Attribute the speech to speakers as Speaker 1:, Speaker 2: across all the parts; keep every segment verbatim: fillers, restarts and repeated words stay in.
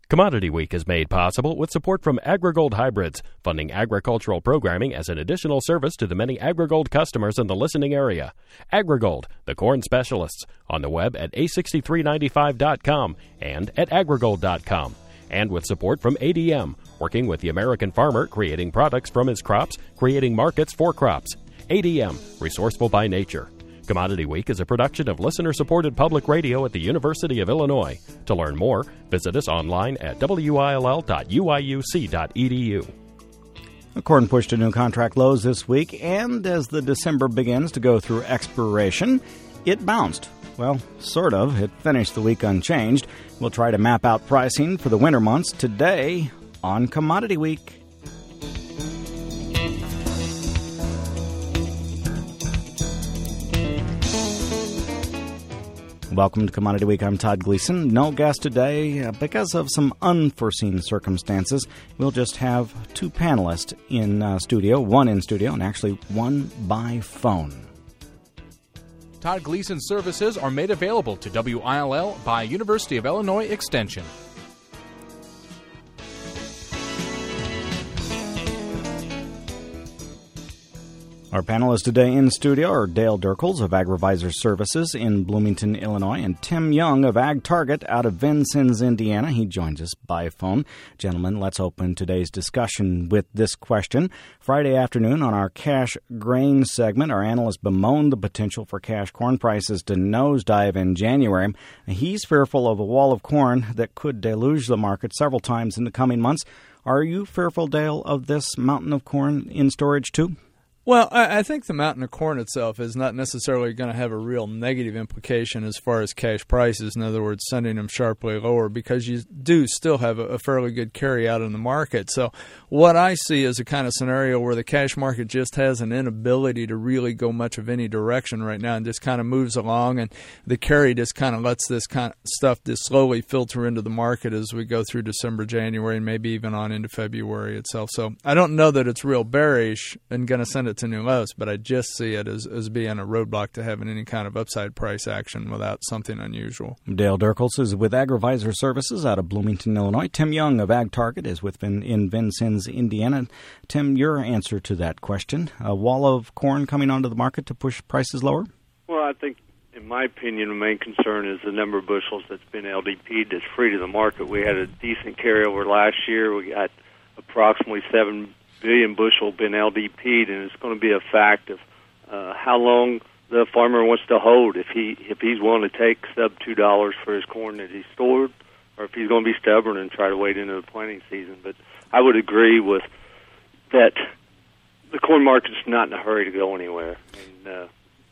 Speaker 1: Commodity Week is made possible with support from AgriGold Hybrids, funding agricultural programming as an additional service to the many AgriGold customers in the listening area. AgriGold, the corn specialists, on the web at A six three nine five dot com and at agrigold dot com. And with support from A D M, working with the American farmer, creating products from his crops, creating markets for crops. A D M, resourceful by nature. Commodity Week is a production of listener-supported public radio at the University of Illinois. To learn more, visit us online at W I L L dot U I U C dot E D U.
Speaker 2: Corn pushed to new contract lows this week, and as the December begins to go through expiration, it bounced. Well, sort of. It finished the week unchanged. We'll try to map out pricing for the winter months today on Commodity Week. Welcome to Commodity Week. I'm Todd Gleason. No guest today uh, because of some unforeseen circumstances. We'll just have two panelists in uh, studio, one in studio and actually one by phone.
Speaker 3: Todd Gleason services are made available to W I L L by University of Illinois Extension.
Speaker 2: Our panelists today in studio are Dale Derkels of AgriVisor Services in Bloomington, Illinois, and Tim Young of Ag Target out of Vincennes, Indiana. He joins us by phone. Gentlemen, let's open today's discussion with this question. Friday afternoon on our cash grain segment, our analyst bemoaned the potential for cash corn prices to nosedive in January. He's fearful of a wall of corn that could deluge the market several times in the coming months. Are you fearful, Dale, of this mountain of corn in storage too?
Speaker 4: Well, I think the mountain of corn itself is not necessarily going to have a real negative implication as far as cash prices, in other words, sending them sharply lower, because you do still have a fairly good carry out in the market. So what I see is a kind of scenario where the cash market just has an inability to really go much of any direction right now and just kind of moves along, and the carry just kind of lets this kind of stuff just slowly filter into the market as we go through December, January, and maybe even on into February itself. So I don't know that it's real bearish and going to send it to new lows, but I just see it as, as being a roadblock to having any kind of upside price action without something unusual.
Speaker 2: Dale Derkels is with AgriVisor Services out of Bloomington, Illinois. Tim Young of Ag Target is with Vin, in Vincennes, Indiana. Tim, your answer to that question, a wall of corn coming onto the market to push prices lower?
Speaker 5: Well, I think, in my opinion, the main concern is the number of bushels that's been L D P'd that's free to the market. We had a decent carryover last year. We got approximately seven billion bushel been L D P'd, and it's going to be a fact of uh, how long the farmer wants to hold. If he if he's willing to take sub two dollars for his corn that he's stored, or if he's going to be stubborn and try to wait into the planting season. But I would agree with that. The corn market's not in a hurry to go anywhere, and uh,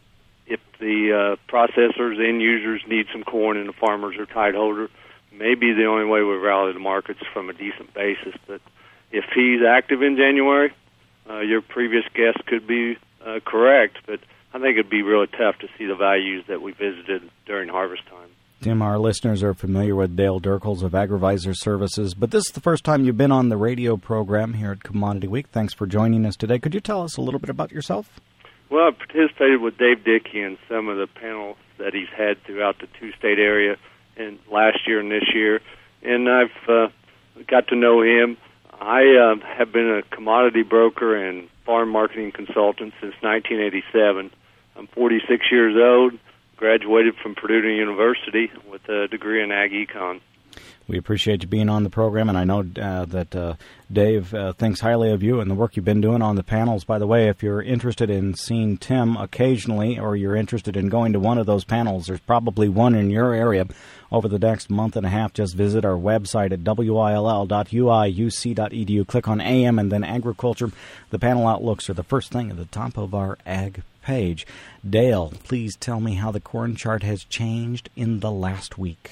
Speaker 5: if the uh, processors, end users need some corn, and the farmers are tight holder, maybe the only way we rally the market's from a decent basis, but if he's active in January, uh, your previous guess could be uh, correct, but I think it'd be really tough to see the values that we visited during harvest time.
Speaker 2: Tim, our listeners are familiar with Dale Derkels of AgriVisor Services, but this is the first time you've been on the radio program here at Commodity Week. Thanks for joining us today. Could you tell us a little bit about yourself?
Speaker 5: Well, I participated with Dave Dickey in some of the panels that he's had throughout the two-state area and last year and this year, and I've uh, got to know him. I uh, have been a commodity broker and farm marketing consultant since nineteen eighty-seven. I'm forty-six years old, graduated from Purdue University with a degree in Ag Econ.
Speaker 2: We appreciate you being on the program, and I know uh, that uh, Dave uh, thinks highly of you and the work you've been doing on the panels. By the way, if you're interested in seeing Tim occasionally, or you're interested in going to one of those panels, there's probably one in your area over the next month and a half. Just visit our website at W I L L dot U I U C dot E D U. Click on A M and then Agriculture. The panel outlooks are the first thing at the top of our ag page. Dale, please tell me how the corn chart has changed in the last week.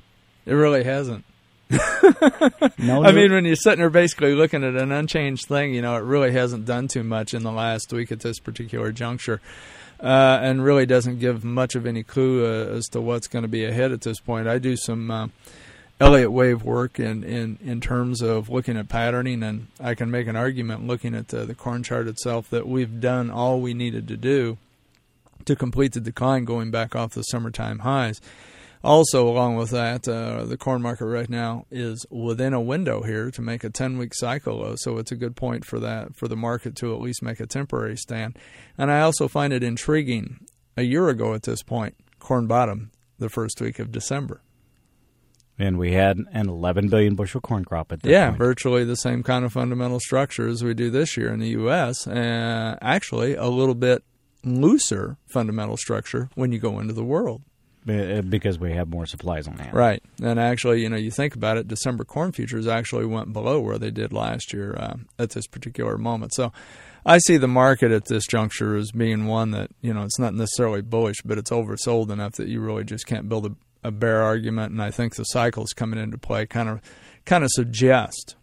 Speaker 4: It really hasn't.
Speaker 2: no,
Speaker 4: I mean, when you're sitting there basically looking at an unchanged thing, you know, it really hasn't done too much in the last week at this particular juncture, uh, and really doesn't give much of any clue uh, as to what's going to be ahead at this point. I do some uh, Elliott wave work in, in, in terms of looking at patterning, and I can make an argument looking at the, the corn chart itself that we've done all we needed to do to complete the decline going back off the summertime highs. Also, along with that, uh, the corn market right now is within a window here to make a ten-week cycle low, so it's a good point for that for the market to at least make a temporary stand. And I also find it intriguing. A year ago at this point, corn bottomed the first week of December.
Speaker 2: And we had an eleven billion bushel corn crop at that
Speaker 4: yeah,
Speaker 2: point.
Speaker 4: Yeah, virtually the same kind of fundamental structure as we do this year in the U S Uh, actually, a little bit looser fundamental structure when you go into the world.
Speaker 2: Because we have more supplies on hand.
Speaker 4: Right. And actually, you know, you think about it, December corn futures actually went below where they did last year uh, at this particular moment. So I see the market at this juncture as being one that, you know, it's not necessarily bullish, but it's oversold enough that you really just can't build a, a bear argument. And I think the cycles coming into play kind of kind of suggest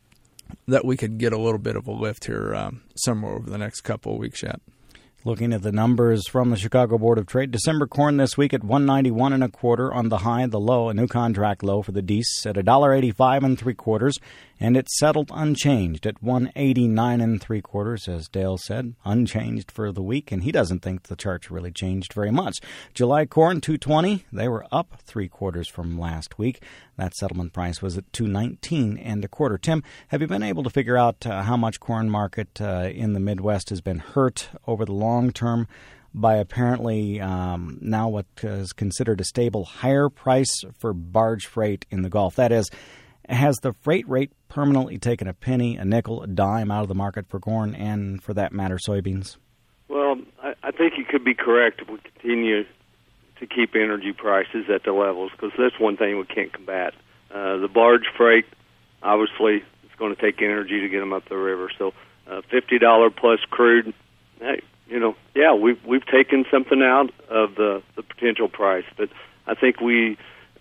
Speaker 4: that we could get a little bit of a lift here um, somewhere over the next couple of weeks yet.
Speaker 2: Looking at the numbers from the Chicago Board of Trade, December corn this week at one ninety-one and a quarter on the high, the low, a new contract low for the D E S at a dollar eighty-five and three quarters, and it settled unchanged at one eighty-nine and three quarters, as Dale said, unchanged for the week, and he doesn't think the chart's really changed very much. July corn two twenty, they were up three quarters from last week. That settlement price was at two nineteen and a quarter. Tim, have you been able to figure out uh, how much corn market uh, in the Midwest has been hurt over the long term by apparently um, now what is considered a stable higher price for barge freight in the Gulf? That is, has the freight rate permanently taken a penny, a nickel, a dime out of the market for corn and, for that matter, soybeans?
Speaker 5: Well, I, I think you could be correct if we continue to keep energy prices at the levels, because that's one thing we can't combat. Uh, the barge freight, obviously, it's going to take energy to get them up the river. So uh, fifty dollars plus crude, hey, you know, yeah, we've, we've taken something out of the, the potential price. But I think we,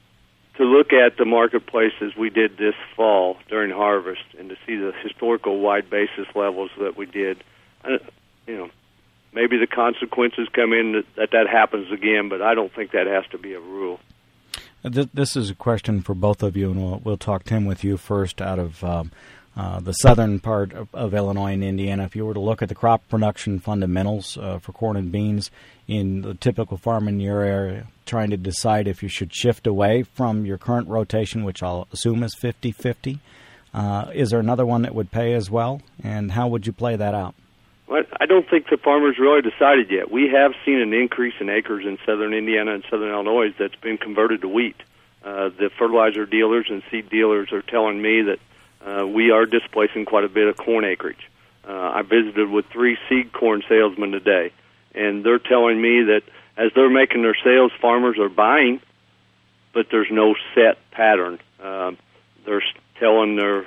Speaker 5: to look at the marketplace as we did this fall during harvest and to see the historical wide basis levels that we did, uh, you know, maybe the consequences come in that, that that happens again, but I don't think that has to be a rule.
Speaker 2: This is a question for both of you, and we'll, we'll talk, Tim, with you first out of um, uh, the southern part of, of Illinois and Indiana. If you were to look at the crop production fundamentals uh, for corn and beans in the typical farm in your area, trying to decide if you should shift away from your current rotation, which I'll assume is fifty-fifty, uh, is there another one that would pay as well, and how would you play that out?
Speaker 5: Well, I don't think the farmers really decided yet. We have seen an increase in acres in southern Indiana and southern Illinois that's been converted to wheat. Uh, the fertilizer dealers and seed dealers are telling me that uh, we are displacing quite a bit of corn acreage. Uh, I visited with three seed corn salesmen today, and they're telling me that as they're making their sales, farmers are buying, but there's no set pattern. Uh, they're telling their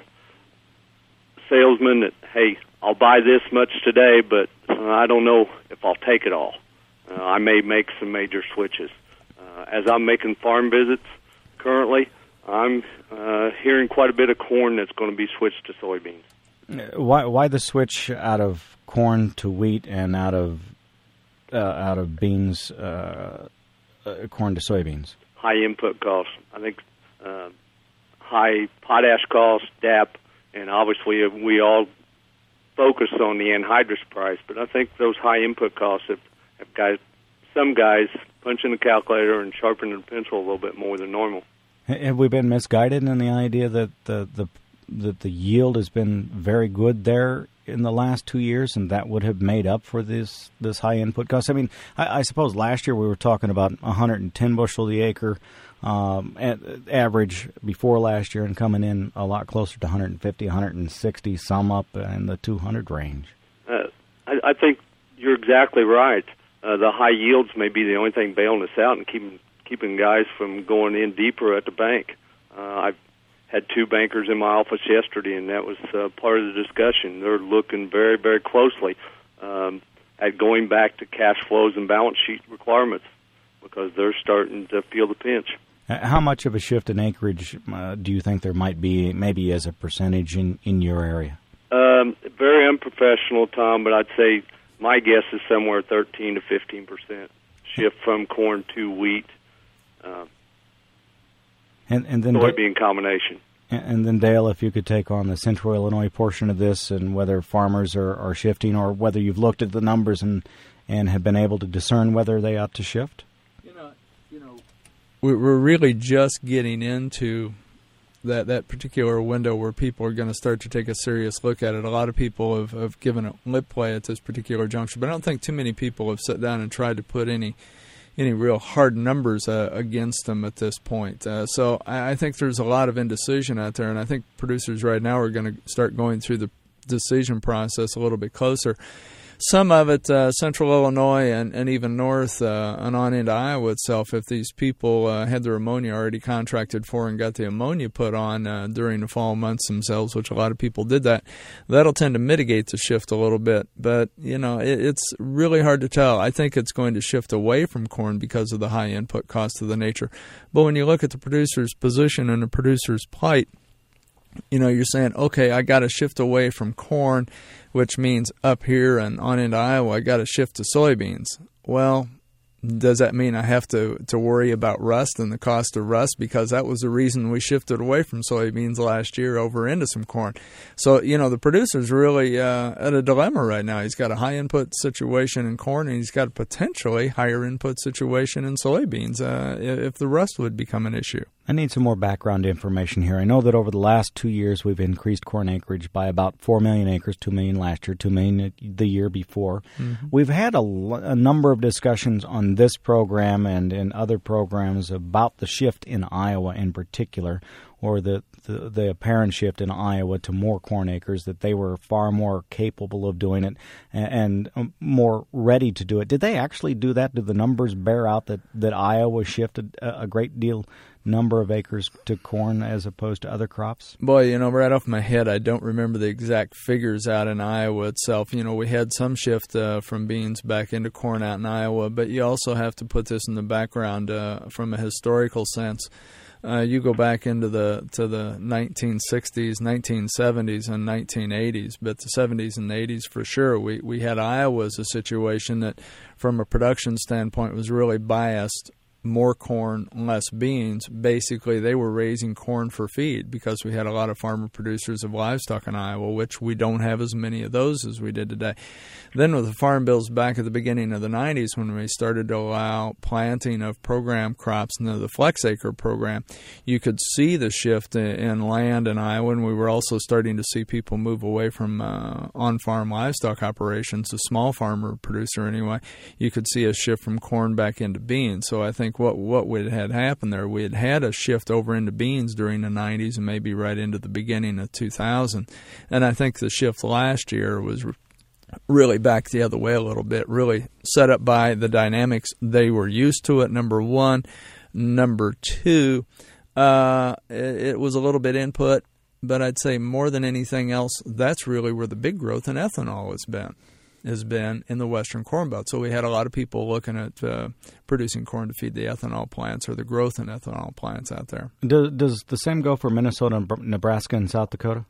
Speaker 5: salesmen that, hey, I'll buy this much today, but uh, I don't know if I'll take it all. Uh, I may make some major switches. Uh, as I'm making farm visits currently, I'm uh, hearing quite a bit of corn that's going to be switched to soybeans.
Speaker 2: Why, why the switch out of corn to wheat and out of uh, out of beans, uh, uh, corn to soybeans?
Speaker 5: High input costs. I think uh, high potash costs, D A P, and obviously we all focus on the anhydrous price, but I think those high input costs have, have got some guys punching the calculator and sharpening the pencil a little bit more than normal.
Speaker 2: Have we been misguided in the idea that the the that the yield has been very good there in the last two years, and that would have made up for this this high input cost? I mean, I, I suppose last year we were talking about one hundred ten bushel the acre um, at average before last year, and coming in a lot closer to one hundred fifty, one hundred sixty, some up in the two hundred range.
Speaker 5: Uh, I, I think you're exactly right. Uh, the high yields may be the only thing bailing us out and keeping keeping guys from going in deeper at the bank. Uh, I've had two bankers in my office yesterday, and that was uh, part of the discussion. They're looking very, very closely um, at going back to cash flows and balance sheet requirements because they're starting to feel the pinch.
Speaker 2: How much of a shift in acreage uh, do you think there might be, maybe as a percentage in, in your area?
Speaker 5: Um, very unprofessional, Tom, but I'd say my guess is somewhere thirteen to fifteen percent shift from corn to wheat. Uh,
Speaker 2: and, and then
Speaker 5: soybean combination.
Speaker 2: And, and then, Dale, if you could take on the central Illinois portion of this and whether farmers are, are shifting or whether you've looked at the numbers and, and have been able to discern whether they ought to shift?
Speaker 4: You know, you know, we're really just getting into that that particular window where people are going to start to take a serious look at it. A lot of people have, have given it lip play at this particular juncture, but I don't think too many people have sat down and tried to put any any real hard numbers uh, against them at this point. Uh, so I, I think there's a lot of indecision out there, and I think producers right now are going to start going through the decision process a little bit closer. Some of it, uh, central Illinois and, and even north uh, and on into Iowa itself, if these people uh, had their ammonia already contracted for and got the ammonia put on uh, during the fall months themselves, which a lot of people did that, that'll tend to mitigate the shift a little bit. But, you know, it, it's really hard to tell. I think it's going to shift away from corn because of the high input cost of the nature. But when you look at the producer's position and the producer's plight, you know, you're saying, okay, I got to shift away from corn, which means up here and on into Iowa, I got to shift to soybeans. Well, does that mean I have to, to worry about rust and the cost of rust? Because that was the reason we shifted away from soybeans last year over into some corn. So, you know, the producer's really uh, at a dilemma right now. He's got a high input situation in corn, and he's got a potentially higher input situation in soybeans uh, if the rust would become an issue.
Speaker 2: I need some more background information here. I know that over the last two years we've increased corn acreage by about four million acres, two million last year, two million the year before. Mm-hmm. We've had a, a number of discussions on this program and in other programs about the shift in Iowa in particular, or the, the, the apparent shift in Iowa to more corn acres, that they were far more capable of doing it and, and more ready to do it. Did they actually do that? Do the numbers bear out that, that Iowa shifted a, a great deal number of acres to corn as opposed to other crops?
Speaker 4: Boy, you know, right off my head, I don't remember the exact figures out in Iowa itself. You know, we had some shift uh, from beans back into corn out in Iowa, but you also have to put this in the background uh, from a historical sense. Uh, you go back into the to the nineteen sixties, nineteen seventies, and nineteen eighties, but the seventies and eighties for sure. We we had Iowa as a situation that, from a production standpoint, was really biased. More corn, less beans. Basically, they were raising corn for feed because we had a lot of farmer producers of livestock in Iowa, which we don't have as many of those as we did today. Then with the farm bills back at the beginning of the nineties, when we started to allow planting of program crops and the flex acre program, you could see the shift in land in Iowa, and we were also starting to see people move away from uh, on-farm livestock operations, a small farmer producer anyway. You could see a shift from corn back into beans. So I think what what would had happened there, we had had a shift over into beans during the nineties and maybe right into the beginning of two thousand. And I think the shift last year was really back the other way a little bit, really set up by the dynamics. They were used to it, number one. Number two, uh, it, it was a little bit input, but I'd say more than anything else, that's really where the big growth in ethanol has been. has been in the Western Corn Belt. So we had a lot of people looking at uh, producing corn to feed the ethanol plants or the growth in ethanol plants out there.
Speaker 2: Does, does the same go for Minnesota, Nebraska, and South Dakota?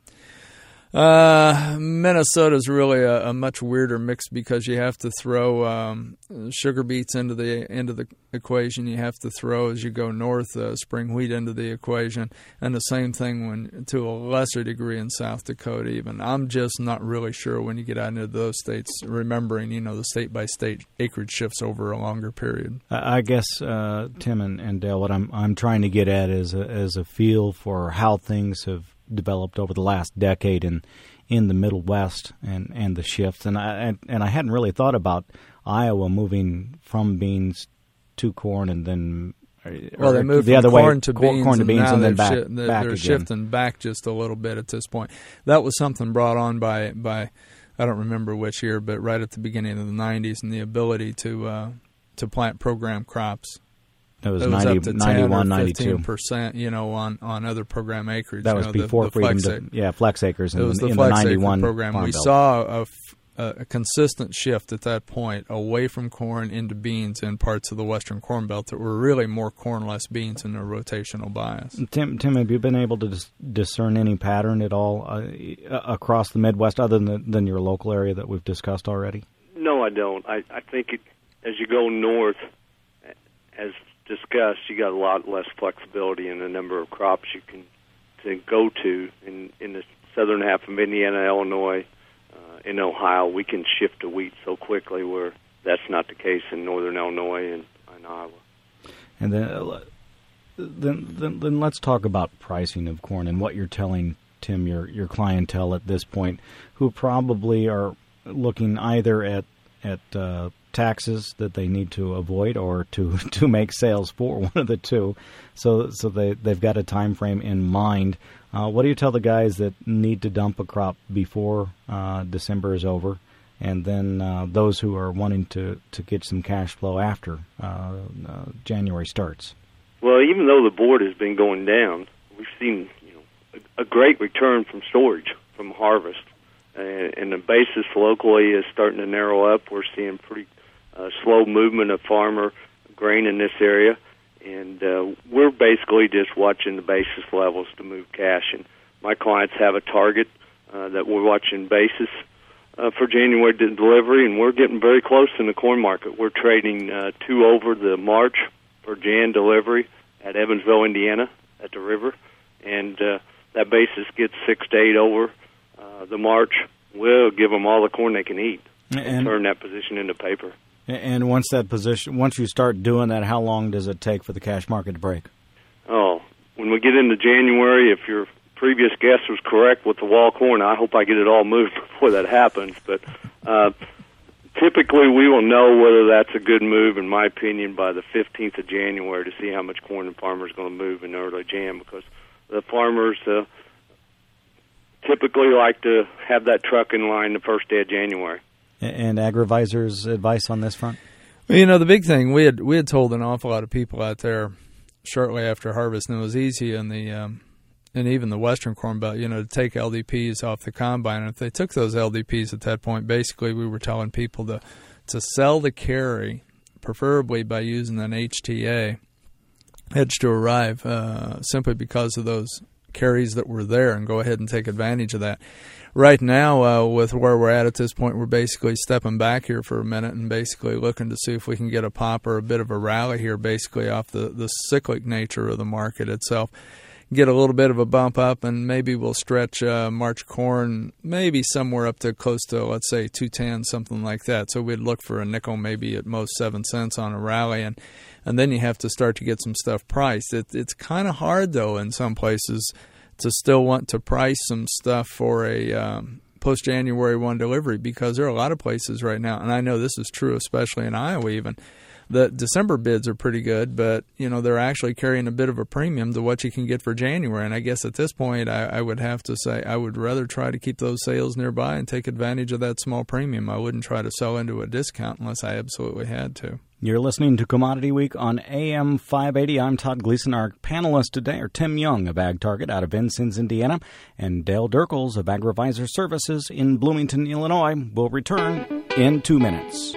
Speaker 4: Uh, Minnesota's really a, a much weirder mix because you have to throw um, sugar beets into the into the equation. You have to throw, as you go north, uh, spring wheat into the equation, and the same thing when to a lesser degree in South Dakota. Even I'm just not really sure when you get out into those states. Remembering, you know, the state by state acreage shifts over a longer period.
Speaker 2: I guess uh, Tim and, and Dale, what I'm I'm trying to get at is a, is a feel for how things have developed over the last decade in in the Middle West and, and the shifts. And I and I hadn't really thought about Iowa moving from beans to corn and then
Speaker 4: well, they moved
Speaker 2: the
Speaker 4: from
Speaker 2: other
Speaker 4: corn
Speaker 2: way,
Speaker 4: to beans,
Speaker 2: corn to beans and, and then back,
Speaker 4: shi- they're,
Speaker 2: back
Speaker 4: they're
Speaker 2: again.
Speaker 4: shifting back just a little bit at this point. That was something brought on by by I don't remember which year, but right at the beginning of the nineties, and the ability to uh, to plant program crops.
Speaker 2: It was,
Speaker 4: it was
Speaker 2: ninety,
Speaker 4: up to
Speaker 2: ninety-one, ninety-two.
Speaker 4: fifteen percent, you know, on, on other program acreage.
Speaker 2: That
Speaker 4: you
Speaker 2: was
Speaker 4: know,
Speaker 2: before
Speaker 4: the, the
Speaker 2: freedom
Speaker 4: flex
Speaker 2: to, yeah, flex acres in,
Speaker 4: it was the
Speaker 2: in
Speaker 4: flex
Speaker 2: the ninety-one
Speaker 4: acre program.
Speaker 2: Farm
Speaker 4: We
Speaker 2: Belt.
Speaker 4: saw a, a consistent shift at that point away from corn into beans in parts of the Western Corn Belt that were really more corn, less beans in their rotational bias.
Speaker 2: Tim, Tim, have you been able to dis- discern any pattern at all uh, across the Midwest other than, than your local area that we've discussed already?
Speaker 5: No, I don't. I, I think it, as you go north, as discussed, you got a lot less flexibility in the number of crops you can to go to. In, in the southern half of Indiana, Illinois, uh, in Ohio, we can shift to wheat so quickly where that's not the case in northern Illinois and, and Iowa.
Speaker 2: And then uh, Then, then, then let's talk about pricing of corn and what you're telling, Tim, your your clientele at this point, who probably are looking either at at uh, taxes that they need to avoid or to, to make sales for, one of the two. So so they they've got a time frame in mind. Uh, what do you tell the guys that need to dump a crop before uh, December is over, and then uh, those who are wanting to, to get some cash flow after uh, uh, January starts?
Speaker 5: Well, even though the board has been going down, we've seen you know a, a great return from storage, from harvest, and, and the basis locally is starting to narrow up. We're seeing pretty uh, slow movement of farmer grain in this area. And uh, we're basically just watching the basis levels to move cash. And my clients have a target uh, that we're watching basis uh, for January de- delivery, and we're getting very close in the corn market. We're trading uh, two over the March for Jan delivery at Evansville, Indiana, at the river. And uh, that basis gets six to eight over uh, the March. We'll give them all the corn they can eat and, and turn that position into paper.
Speaker 2: And once that position, once you start doing that, how long does it take for the cash market to break?
Speaker 5: Oh, when we get into January, if your previous guess was correct with the wall corn, I hope I get it all moved before that happens. But uh, typically, we will know whether that's a good move, in my opinion, by the fifteenth of January to see how much corn the farmer's going to move in early Jan, because the farmers uh, typically like to have that truck in line the first day of January.
Speaker 2: And AgriVisor's advice on this front?
Speaker 4: Well, you know, the big thing, we had we had told an awful lot of people out there shortly after harvest, and it was easy in the um, and even the Western Corn Belt, you know, to take L D Ps off the combine. And if they took those L D Ps at that point, basically we were telling people to to sell the carry, preferably by using an H T A, hedge to arrive, uh, simply because of those carries that were there, and go ahead and take advantage of that. Right now, uh, with where we're at at this point, we're basically stepping back here for a minute and basically looking to see if we can get a pop or a bit of a rally here, basically off the, the cyclic nature of the market itself. Get a little bit of a bump up, and maybe we'll stretch uh, March corn maybe somewhere up to close to, let's say, two ten, something like that. So we'd look for a nickel, maybe at most seven cents on a rally, and and then you have to start to get some stuff priced. It, it's kind of hard, though, in some places to still want to price some stuff for a um, post-January first delivery, because there are a lot of places right now, and I know this is true especially in Iowa even, the December bids are pretty good, but you know they're actually carrying a bit of a premium to what you can get for January. And I guess at this point, I, I would have to say I would rather try to keep those sales nearby and take advantage of that small premium. I wouldn't try to sell into a discount unless I absolutely had to.
Speaker 2: You're listening to Commodity Week on A M five eighty. I'm Todd Gleason. Our panelists today are Tim Young of Ag Target out of Vincennes, Indiana, and Dale Derkels of AgriVisor Services in Bloomington, Illinois. We'll return in two minutes.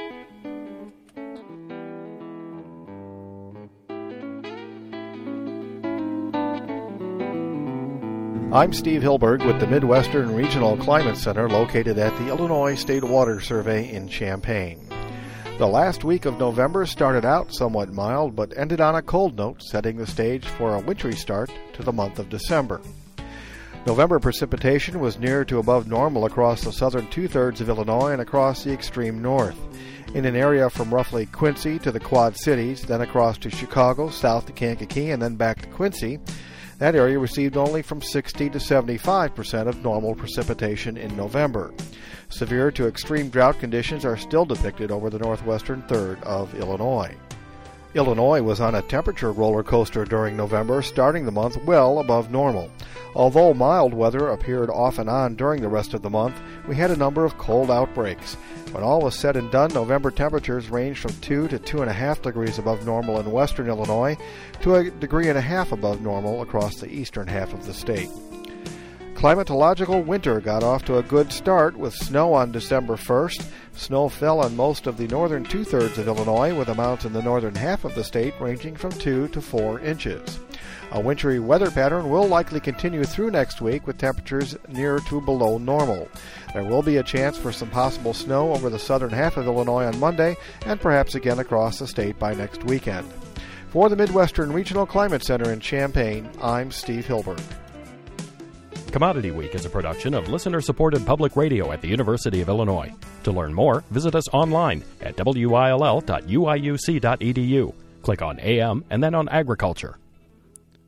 Speaker 6: I'm Steve Hilberg with the Midwestern Regional Climate Center located at the Illinois State Water Survey in Champaign. The last week of November started out somewhat mild but ended on a cold note, setting the stage for a wintry start to the month of December. November precipitation was near to above normal across the southern two-thirds of Illinois and across the extreme north. In an area from roughly Quincy to the Quad Cities, then across to Chicago, south to Kankakee, and then back to Quincy, that area received only from sixty to seventy-five percent of normal precipitation in November. Severe to extreme drought conditions are still depicted over the northwestern third of Illinois. Illinois was on a temperature roller coaster during November, starting the month well above normal. Although mild weather appeared off and on during the rest of the month, we had a number of cold outbreaks. When all was said and done, November temperatures ranged from two to two and a half degrees above normal in western Illinois to a degree and a half above normal across the eastern half of the state. Climatological winter got off to a good start with snow on December first. Snow fell on most of the northern two-thirds of Illinois, with amounts in the northern half of the state ranging from two to four inches. A wintry weather pattern will likely continue through next week with temperatures near to below normal. There will be a chance for some possible snow over the southern half of Illinois on Monday and perhaps again across the state by next weekend. For the Midwestern Regional Climate Center in Champaign, I'm Steve Hilberg.
Speaker 1: Commodity Week is a production of listener-supported public radio at the University of Illinois. To learn more, visit us online at W I L L dot U I U C dot E D U. Click on A M and then on Agriculture.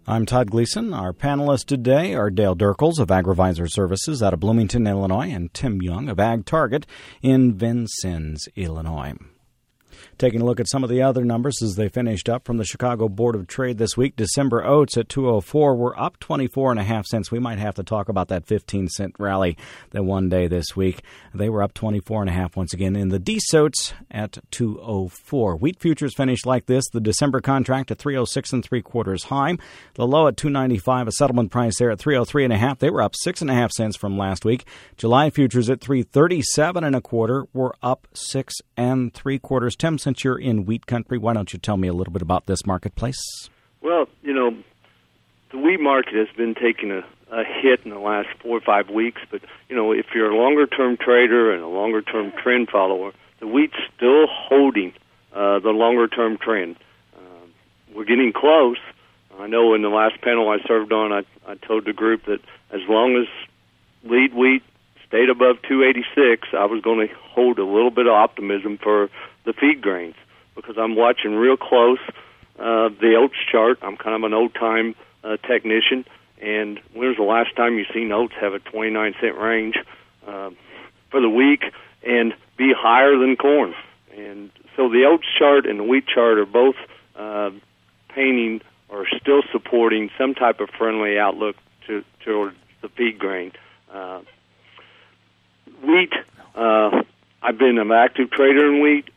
Speaker 2: I'm Todd Gleason. Our panelists today are Dale Derkels of AgriVisor Services out of Bloomington, Illinois, and Tim Young of Ag Target in Vincennes, Illinois. Taking a look at some of the other numbers as they finished up from the Chicago Board of Trade this week. December oats at two oh four were up twenty-four and a half cents. We might have to talk about that fifteen cent rally that one day this week. They were up twenty-four and a half once again in the Dees oats at two oh four. Wheat futures finished like this. The December contract at three oh six and three quarters high. The low at two ninety-five. A settlement price there at three oh three and a half. They were up six and a half cents from last week. July futures at three thirty-seven and a quarter were up six and three quarters. Tim, since you're in wheat country, why don't you tell me a little bit about this marketplace?
Speaker 5: Well, you know, the wheat market has been taking a, a hit in the last four or five weeks, but, you know, if you're a longer-term trader and a longer-term trend follower, the wheat's still holding uh, the longer-term trend. Uh, we're getting close. I know in the last panel I served on, I, I told the group that as long as lead wheat stayed above two eighty-six, I was going to hold a little bit of optimism for the feed grains, because I'm watching real close uh, the oats chart. I'm kind of an old-time uh, technician, and when was the last time you seen oats have a twenty-nine cent range uh, for the week and be higher than corn? And so the oats chart and the wheat chart are both uh, painting or still supporting some type of friendly outlook to toward the feed grain. Uh, wheat, uh, I've been an active trader in wheat.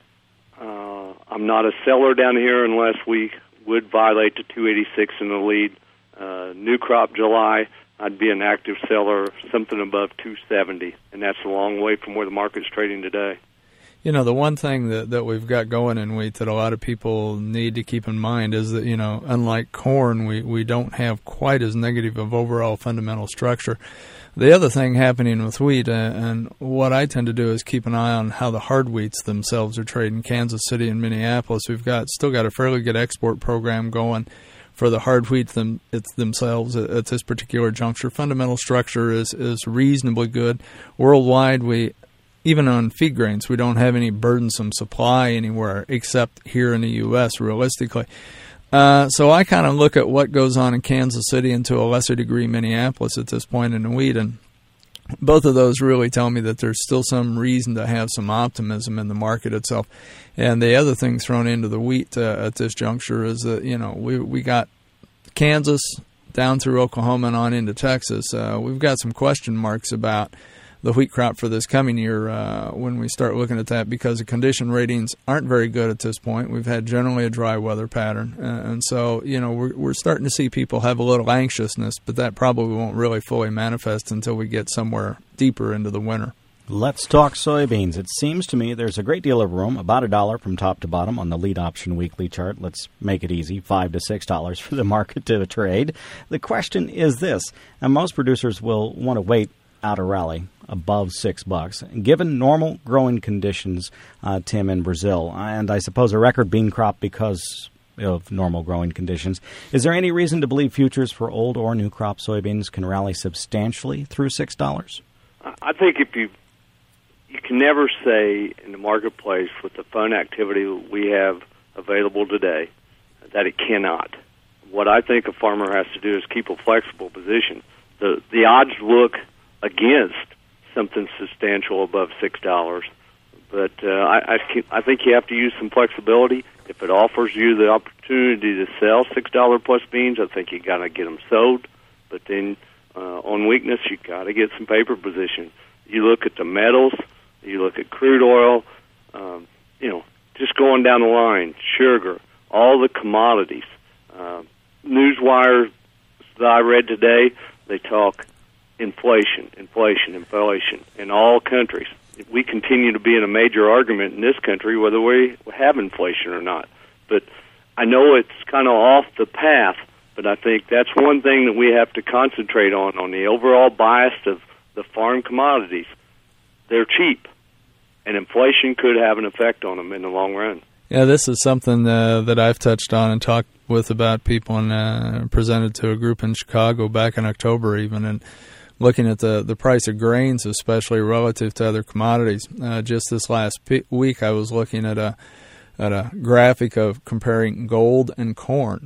Speaker 5: Uh, I'm not a seller down here unless we would violate the two eighty-six in the lead. Uh, new crop July, I'd be an active seller, something above two seventy, and that's a long way from where the market's trading today.
Speaker 4: You know, the one thing that, that we've got going in wheat that a lot of people need to keep in mind is that, you know, unlike corn, we, we don't have quite as negative of overall fundamental structure. The other thing happening with wheat, uh, and what I tend to do is keep an eye on how the hard wheats themselves are trading. Kansas City and Minneapolis, we've got still got a fairly good export program going for the hard wheat them, it's themselves at, at this particular juncture. Fundamental structure is, is reasonably good. Worldwide, we even on feed grains, we don't have any burdensome supply anywhere except here in the U S, realistically. Uh, so I kind of look at what goes on in Kansas City and to a lesser degree Minneapolis at this point in the wheat, and both of those really tell me that there's still some reason to have some optimism in the market itself. And the other thing thrown into the wheat uh, at this juncture is that, you know, we we got Kansas down through Oklahoma and on into Texas. Uh, we've got some question marks about the wheat crop for this coming year uh, when we start looking at that, because the condition ratings aren't very good at this point. We've had generally a dry weather pattern. Uh, and so, you know, we're, we're starting to see people have a little anxiousness, but that probably won't really fully manifest until we get somewhere deeper into the winter.
Speaker 2: Let's talk soybeans. It seems to me there's a great deal of room, about a dollar from top to bottom on the lead option weekly chart. Let's make it easy, five to six dollars for the market to trade. The question is this, and most producers will want to wait out a rally above six bucks, given normal growing conditions, uh, Tim, in Brazil, and I suppose a record bean crop because of normal growing conditions. Is there any reason to believe futures for old or new crop soybeans can rally substantially through six dollars?
Speaker 5: I think if you you can never say in the marketplace with the fund activity we have available today that it cannot. What I think a farmer has to do is keep a flexible position. The the odds look against something substantial above six dollars, but uh, I, I I think you have to use some flexibility. If it offers you the opportunity to sell six dollar plus beans, I think you got to get them sold. But then uh, on weakness, you got to get some paper position. You look at the metals, you look at crude oil, um, you know, just going down the line, sugar, all the commodities. Uh, Newswire that I read today, they talk inflation, inflation, inflation in all countries. We continue to be in a major argument in this country whether we have inflation or not. But I know it's kind of off the path, but I think that's one thing that we have to concentrate on, on the overall bias of the farm commodities. They're cheap, and inflation could have an effect on them in the long run.
Speaker 4: Yeah, this is something uh, that I've touched on and talked with about people and uh, presented to a group in Chicago back in October even, and looking at the, the price of grains, especially relative to other commodities. Uh, just this last p- week, I was looking at a at a graphic of comparing gold and corn.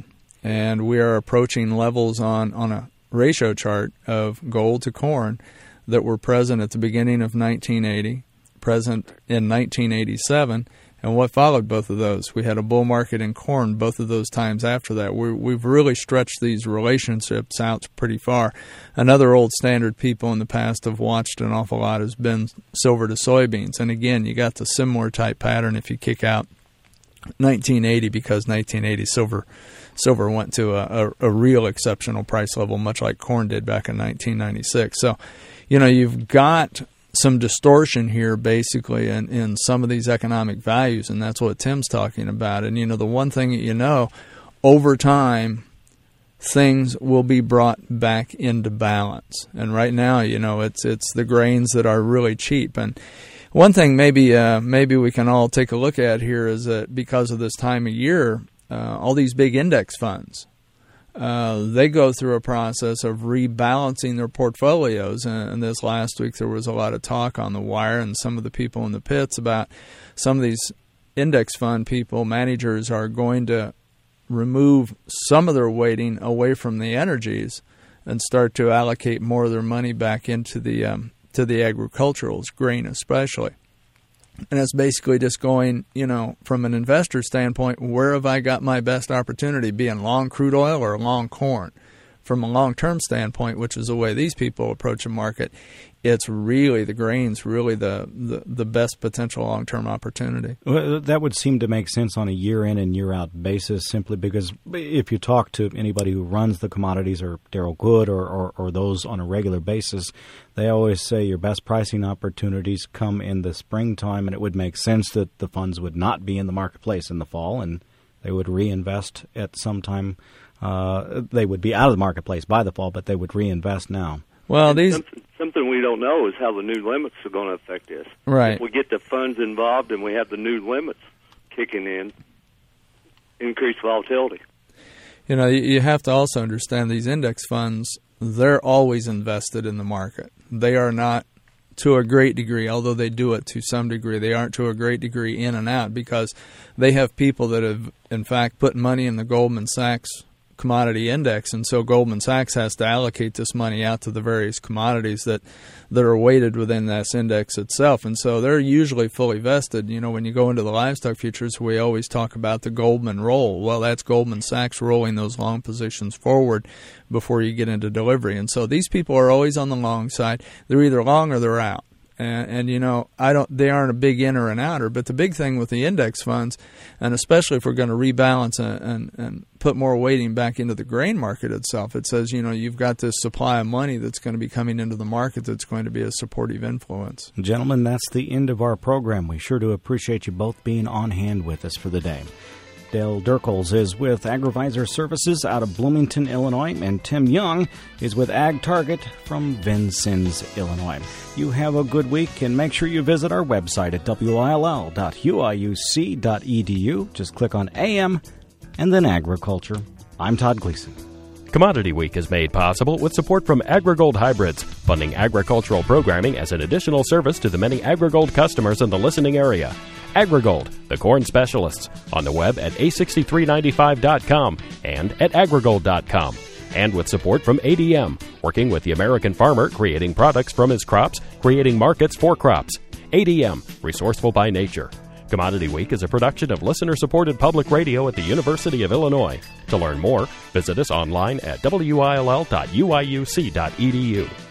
Speaker 4: and we are approaching levels on, on a ratio chart of gold to corn that were present at the beginning of nineteen eighty, present in nineteen eighty-seven, and what followed both of those. We had a bull market in corn both of those times after that. We, we've really stretched these relationships out pretty far. Another old standard people in the past have watched an awful lot has been silver to soybeans. And again, you got the similar type pattern if you kick out nineteen eighty, because nineteen eighty silver silver went to a, a, a real exceptional price level, much like corn did back in nineteen ninety-six. So, you know, you've got some distortion here basically in, in some of these economic values, and that's what Tim's talking about. And, you know, the one thing that you know, over time, things will be brought back into balance. And right now, you know, it's it's the grains that are really cheap. And one thing maybe uh, maybe we can all take a look at here is that because of this time of year, uh, all these big index funds, Uh, they go through a process of rebalancing their portfolios. And, and this last week there was a lot of talk on the wire and some of the people in the pits about some of these index fund people, managers, are going to remove some of their weighting away from the energies and start to allocate more of their money back into the um, to the agriculturals, grain especially. And it's basically just going, you know, from an investor standpoint, where have I got my best opportunity, being long crude oil or long corn? From a long-term standpoint, which is the way these people approach a market, it's really the grains, really the, the, the best potential long-term opportunity.
Speaker 2: Well, that would seem to make sense on a year-in and year-out basis, simply because if you talk to anybody who runs the commodities, or Daryl Good, or, or, or those on a regular basis, they always say your best pricing opportunities come in the springtime, and it would make sense that the funds would not be in the marketplace in the fall, and they would reinvest at some time. Uh, they would be out of the marketplace by the fall, but they would reinvest now.
Speaker 4: Well,
Speaker 5: and
Speaker 4: these
Speaker 5: something, something we don't know is how the new limits are going to affect this.
Speaker 4: Right.
Speaker 5: If we get the funds involved and we have the new limits kicking in, increased volatility.
Speaker 4: You know, you have to also understand these index funds, they're always invested in the market. They are not, to a great degree, although they do it to some degree, they aren't to a great degree in and out, because they have people that have, in fact, put money in the Goldman Sachs commodity index, and so Goldman Sachs has to allocate this money out to the various commodities that that are weighted within this index itself, and so they're usually fully vested. You know, when you go into the livestock futures, we always talk about the Goldman roll. Well, that's Goldman Sachs rolling those long positions forward before you get into delivery, and so these people are always on the long side. They're either long or they're out. And, and, you know, I don't. They aren't a big in or an outer. But the big thing with the index funds, and especially if we're going to rebalance and, and, and put more weighting back into the grain market itself, it says, you know, you've got this supply of money that's going to be coming into the market that's going to be a supportive influence.
Speaker 2: Gentlemen, that's the end of our program. We sure do appreciate you both being on hand with us for the day. Dale Dirkels is with AgriVisor Services out of Bloomington, Illinois, and Tim Young is with Ag Target from Vincennes, Illinois. You have a good week, and make sure you visit our website at W I L L dot U I U C dot E D U. Just click on A M and then Agriculture. I'm Todd Gleason.
Speaker 1: Commodity Week is made possible with support from AgriGold Hybrids, funding agricultural programming as an additional service to the many AgriGold customers in the listening area. AgriGold, the corn specialists, on the web at A six three nine five dot com and at agrigold dot com. And with support from A D M, working with the American farmer, creating products from his crops, creating markets for crops. A D M, resourceful by nature. Commodity Week is a production of listener-supported public radio at the University of Illinois. To learn more, visit us online at W I L L dot U I U C dot E D U.